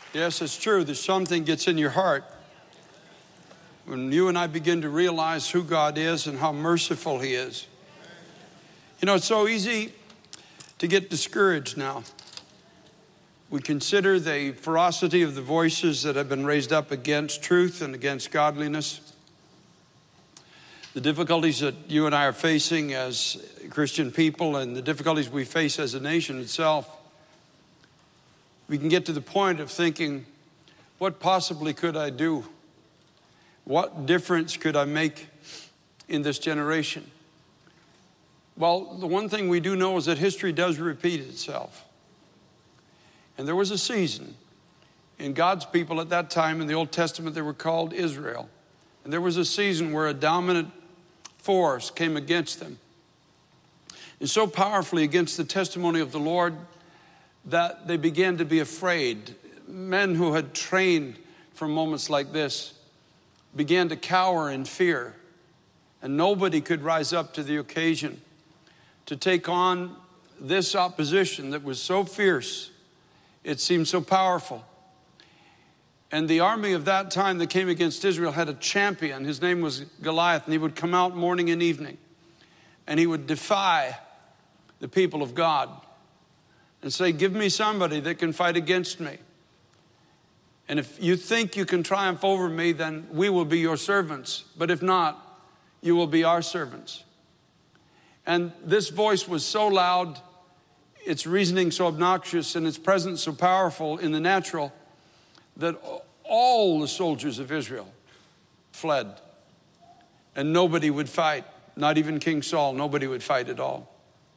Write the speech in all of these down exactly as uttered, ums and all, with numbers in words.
Yes, it's true that something gets in your heart when you and I begin to realize who God is and how merciful He is. You know, it's so easy to get discouraged now. We consider the ferocity of the voices that have been raised up against truth and against godliness. The difficulties that you and I are facing as Christian people and the difficulties we face as a nation itself. We can get to the point of thinking, what possibly could I do? What difference could I make in this generation? Well, the one thing we do know is that history does repeat itself. And there was a season in God's people at that time in the Old Testament, they were called Israel. And there was a season where a dominant force came against them. And so powerfully against the testimony of the Lord that they began to be afraid. Men who had trained for moments like this began to cower in fear. And nobody could rise up to the occasion to take on this opposition that was so fierce. It seemed so powerful. And the army of that time that came against Israel had a champion. His name was Goliath, and he would come out morning and evening. And he would defy the people of God and say, give me somebody that can fight against me. And if you think you can triumph over me, then we will be your servants. But if not, you will be our servants. And this voice was so loud, its reasoning so obnoxious, and its presence so powerful in the natural, that all the soldiers of Israel fled. And nobody would fight, not even King Saul, nobody would fight at all.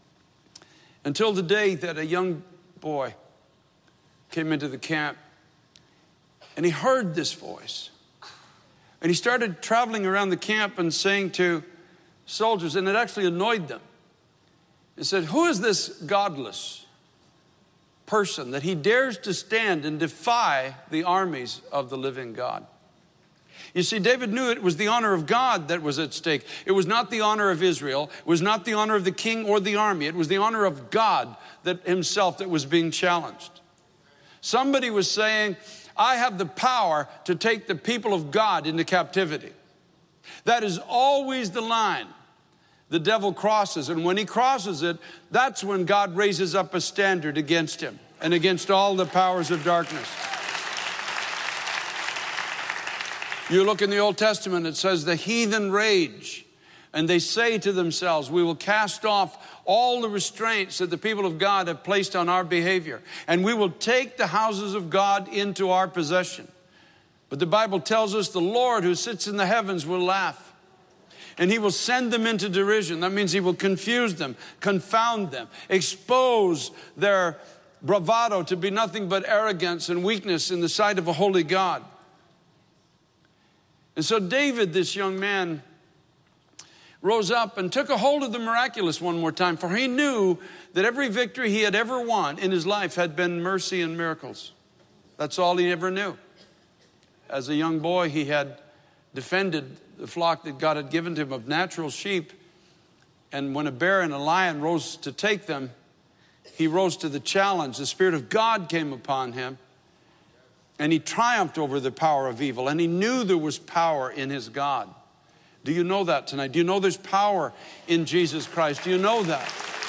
Until the day that a young boy came into the camp and he heard this voice. And he started traveling around the camp and saying to soldiers, and it actually annoyed them. He said, who is this godless person that he dares to stand and defy the armies of the living God? You see, David knew it was the honor of God that was at stake. It was not the honor of Israel. It was not the honor of the king or the army. It was the honor of God that himself that was being challenged. Somebody was saying, I have the power to take the people of God into captivity. That is always the line the devil crosses. And when he crosses it, that's when God raises up a standard against him and against all the powers of darkness. You look in the Old Testament, it says the heathen rage, and they say to themselves, we will cast off all the restraints that the people of God have placed on our behavior, and we will take the houses of God into our possession. But the Bible tells us the Lord who sits in the heavens will laugh, and he will send them into derision. That means he will confuse them, confound them, expose their bravado to be nothing but arrogance and weakness in the sight of a holy God. And so David, this young man, rose up and took a hold of the miraculous one more time, for he knew that every victory he had ever won in his life had been mercy and miracles. That's all he ever knew. As a young boy, he had defended the flock that God had given to him of natural sheep. And when a bear and a lion rose to take them, he rose to the challenge. The Spirit of God came upon him. And he triumphed over the power of evil. And he knew there was power in his God. Do you know that tonight? Do you know there's power in Jesus Christ? Do you know that?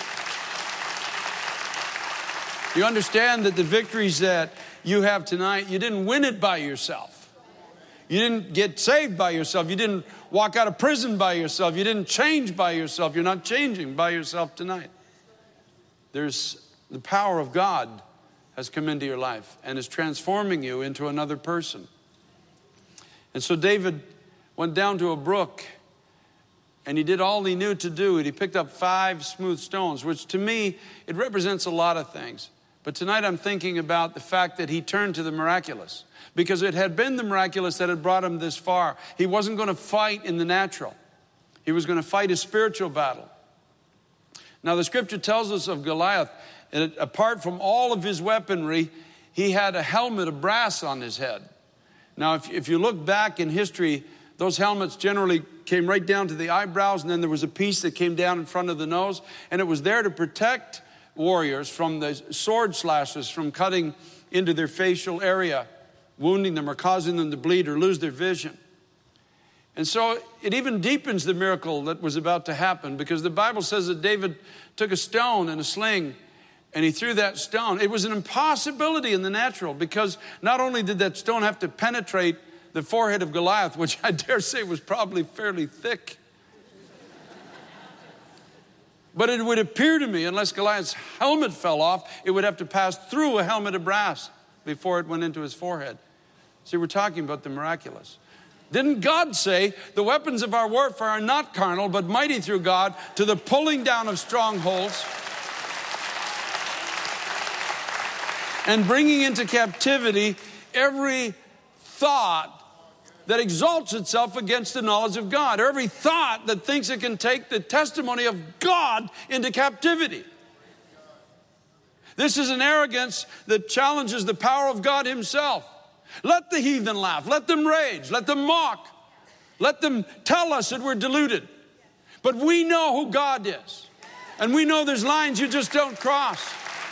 You understand that the victories that you have tonight, you didn't win it by yourself. You didn't get saved by yourself. You didn't walk out of prison by yourself. You didn't change by yourself. You're not changing by yourself tonight. There's the power of God has come into your life and is transforming you into another person. And so David went down to a brook and he did all he knew to do. And he picked up five smooth stones, which to me, it represents a lot of things. But tonight I'm thinking about the fact that he turned to the miraculous, because it had been the miraculous that had brought him this far. He wasn't going to fight in the natural. He was going to fight a spiritual battle. Now the scripture tells us of Goliath, and apart from all of his weaponry, he had a helmet of brass on his head. Now, if, if you look back in history, those helmets generally came right down to the eyebrows, and then there was a piece that came down in front of the nose, and it was there to protect warriors from the sword slashes, from cutting into their facial area, wounding them or causing them to bleed or lose their vision. And so it even deepens the miracle that was about to happen, because the Bible says that David took a stone and a sling and he threw that stone. It was an impossibility in the natural, because not only did that stone have to penetrate the forehead of Goliath, which I dare say was probably fairly thick, but it would appear to me, unless Goliath's helmet fell off, it would have to pass through a helmet of brass before it went into his forehead. See, we're talking about the miraculous. Didn't God say, the weapons of our warfare are not carnal, but mighty through God to the pulling down of strongholds and bringing into captivity every thought that exalts itself against the knowledge of God, or every thought that thinks it can take the testimony of God into captivity. This is an arrogance that challenges the power of God himself. Let the heathen laugh. Let them rage. Let them mock. Let them tell us that we're deluded. But we know who God is. And we know there's lines you just don't cross.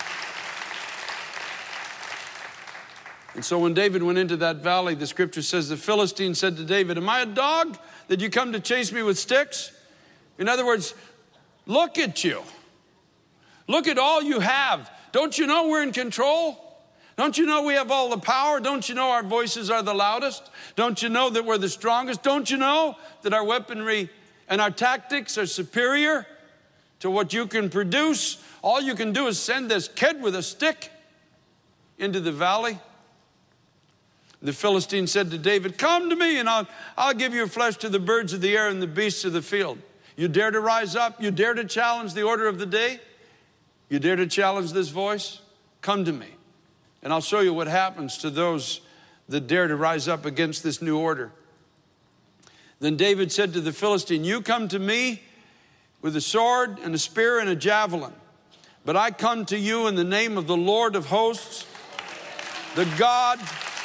And so when David went into that valley, the scripture says the Philistine said to David, am I a dog that you come to chase me with sticks? In other words, look at you. Look at all you have. Don't you know we're in control? Don't you know we have all the power? Don't you know our voices are the loudest? Don't you know that we're the strongest? Don't you know that our weaponry and our tactics are superior to what you can produce? All you can do is send this kid with a stick into the valley. The Philistine said to David, come to me and I'll, I'll give your flesh to the birds of the air and the beasts of the field. You dare to rise up? You dare to challenge the order of the day? You dare to challenge this voice? Come to me. And I'll show you what happens to those that dare to rise up against this new order. Then David said to the Philistine, you come to me with a sword and a spear and a javelin, but I come to you in the name of the Lord of hosts, the God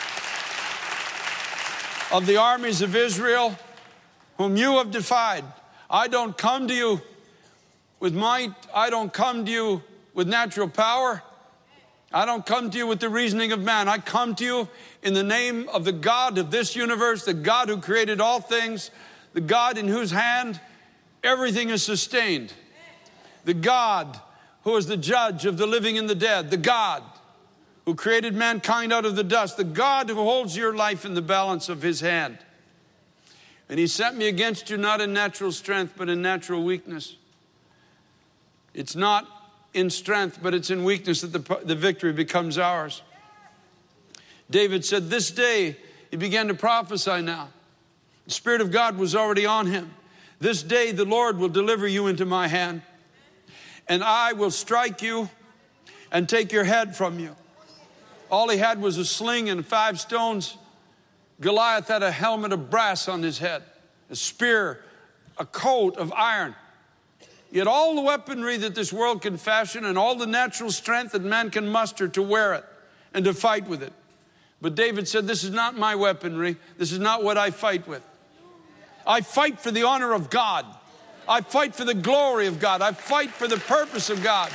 of the armies of Israel, whom you have defied. I don't come to you with might. I don't come to you with natural power. I don't come to you with the reasoning of man. I come to you in the name of the God of this universe, the God who created all things, the God in whose hand everything is sustained, the God who is the judge of the living and the dead, the God who created mankind out of the dust, the God who holds your life in the balance of his hand. And he sent me against you not in natural strength, but in natural weakness. It's not in strength, but it's in weakness that the, the victory becomes ours. David said, this day, he began to prophesy now. The Spirit of God was already on him. This day the Lord will deliver you into my hand, and I will strike you and take your head from you. All he had was a sling and five stones. Goliath had a helmet of brass on his head, a spear, a coat of iron. He had all the weaponry that this world can fashion and all the natural strength that man can muster to wear it and to fight with it. But David said, this is not my weaponry. This is not what I fight with. I fight for the honor of God. I fight for the glory of God. I fight for the purpose of God.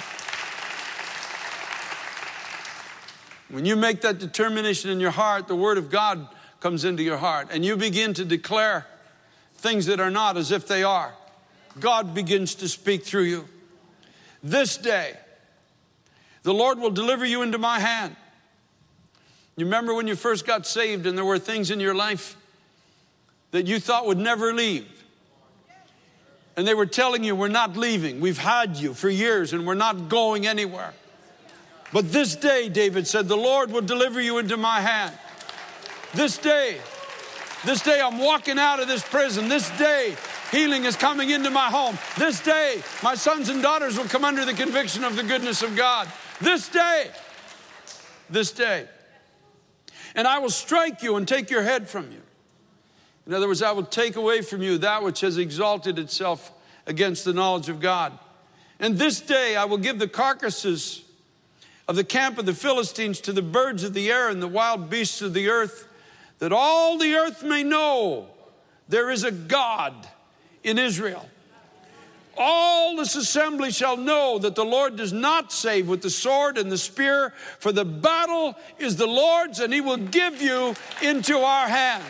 When you make that determination in your heart, the word of God comes into your heart and you begin to declare things that are not as if they are. God begins to speak through you. This day, the Lord will deliver you into my hand. You remember when you first got saved and there were things in your life that you thought would never leave. And they were telling you, we're not leaving. We've had you for years and we're not going anywhere. But this day, David said, the Lord will deliver you into my hand. This day, this day I'm walking out of this prison. This day, healing is coming into my home. This day, my sons and daughters will come under the conviction of the goodness of God. This day, this day. And I will strike you and take your head from you. In other words, I will take away from you that which has exalted itself against the knowledge of God. And this day I will give the carcasses of the camp of the Philistines to the birds of the air and the wild beasts of the earth, that all the earth may know there is a God in Israel. all this assembly shall know that the Lord does not save with the sword and the spear, for the battle is the Lord's, and he will give you into our hands.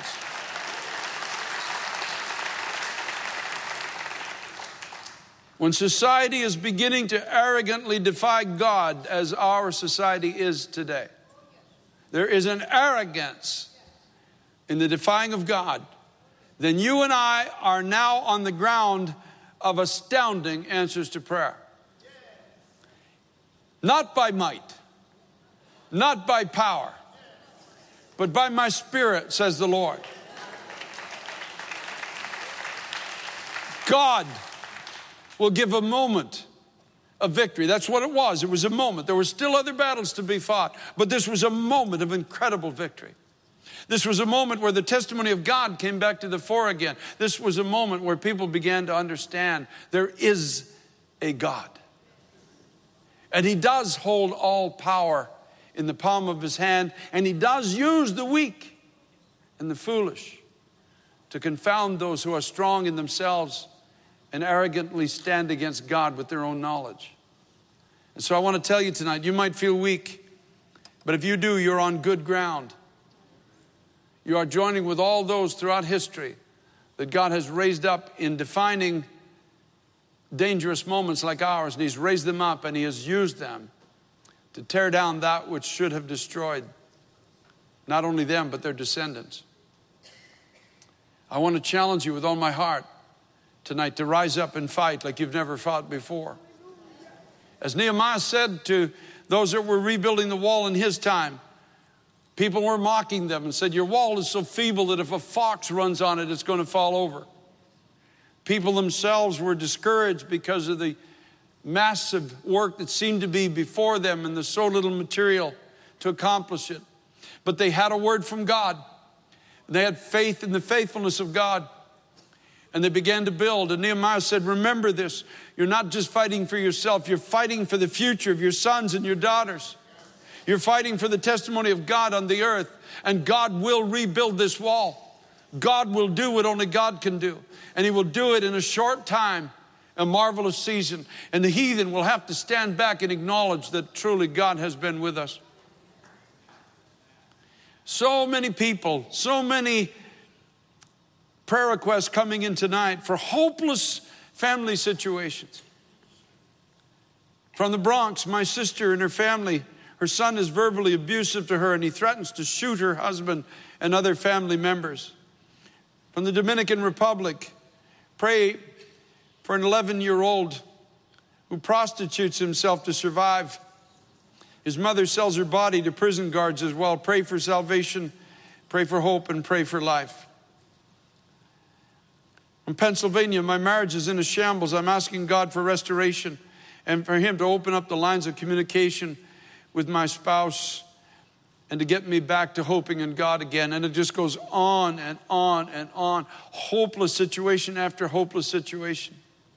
When society is beginning to arrogantly defy God, as our society is today, there is an arrogance in the defying of God, then you and I are now on the ground of astounding answers to prayer. Not by might, not by power, but by my Spirit, says the Lord. God will give a moment of victory. That's what it was. It was a moment. There were still other battles to be fought, but this was a moment of incredible victory. This was a moment where the testimony of God came back to the fore again. This was a moment where people began to understand there is a God. And he does hold all power in the palm of his hand, and he does use the weak and the foolish to confound those who are strong in themselves and arrogantly stand against God with their own knowledge. And so I want to tell you tonight, you might feel weak, but if you do, you're on good ground. You are joining with all those throughout history that God has raised up in defining dangerous moments like ours, and he's raised them up and he has used them to tear down that which should have destroyed not only them, but their descendants. I want to challenge you with all my heart tonight to rise up and fight like you've never fought before. As Nehemiah said to those that were rebuilding the wall in his time, people were mocking them and said, your wall is so feeble that if a fox runs on it, it's going to fall over. People themselves were discouraged because of the massive work that seemed to be before them and the so little material to accomplish it. But they had a word from God. They had faith in the faithfulness of God. And they began to build. And Nehemiah said, remember this. You're not just fighting for yourself. You're fighting for the future of your sons and your daughters. You're fighting for the testimony of God on the earth. And God will rebuild this wall. God will do what only God can do. And he will do it in a short time, a marvelous season. And the heathen will have to stand back and acknowledge that truly God has been with us. So many people, so many prayer requests coming in tonight for hopeless family situations. From the Bronx, my sister and her family, her son is verbally abusive to her and he threatens to shoot her husband and other family members. From the Dominican Republic, pray for an eleven-year-old who prostitutes himself to survive. His mother sells her body to prison guards as well. Pray for salvation, pray for hope, and pray for life. From Pennsylvania, my marriage is in a shambles. I'm asking God for restoration and for him to open up the lines of communication with my spouse and to get me back to hoping in God again. And it just goes on and on and on. Hopeless situation after hopeless situation.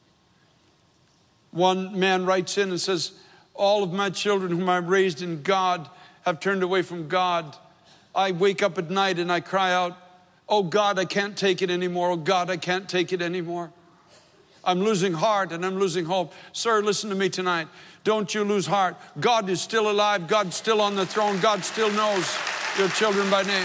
One man writes in and says, all of my children whom I raised in God have turned away from God. I wake up at night and I cry out, oh God, I can't take it anymore. Oh God, I can't take it anymore. I'm losing heart and I'm losing hope. Sir, listen to me tonight. Don't you lose heart. God is still alive. God's still on the throne. God still knows your children by name.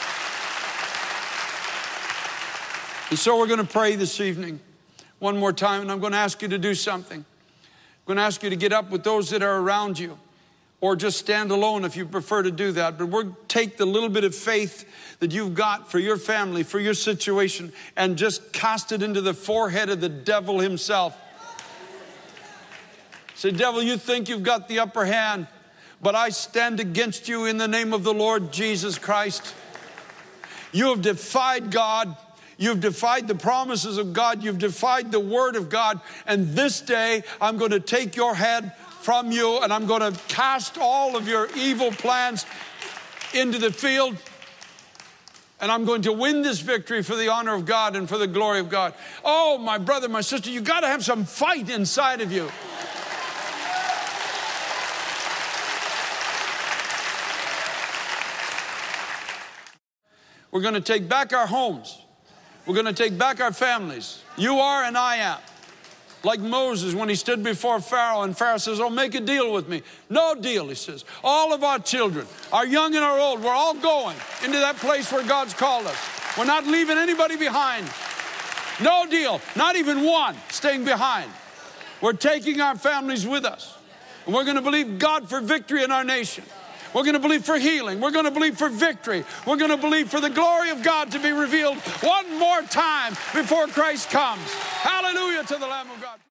And so we're going to pray this evening one more time, and I'm going to ask you to do something. I'm going to ask you to get up with those that are around you, or just stand alone if you prefer to do that. But we'll take the little bit of faith that you've got for your family, for your situation, and just cast it into the forehead of the devil himself. Say, devil, you think you've got the upper hand, but I stand against you in the name of the Lord Jesus Christ. You have defied God. You've defied the promises of God. You've defied the word of God. And this day, I'm going to take your head from you, and I'm going to cast all of your evil plans into the field. And I'm going to win this victory for the honor of God and for the glory of God. Oh, my brother, my sister, you got to have some fight inside of you. We're going to take back our homes. We're going to take back our families. You are and I am. Like Moses when he stood before Pharaoh, and Pharaoh says, oh, make a deal with me. No deal, he says. All of our children, our young and our old, we're all going into that place where God's called us. We're not leaving anybody behind. No deal, not even one staying behind. We're taking our families with us. And we're going to believe God for victory in our nation. We're going to believe for healing. We're going to believe for victory. We're going to believe for the glory of God to be revealed one more time before Christ comes. Hallelujah to the Lamb of God.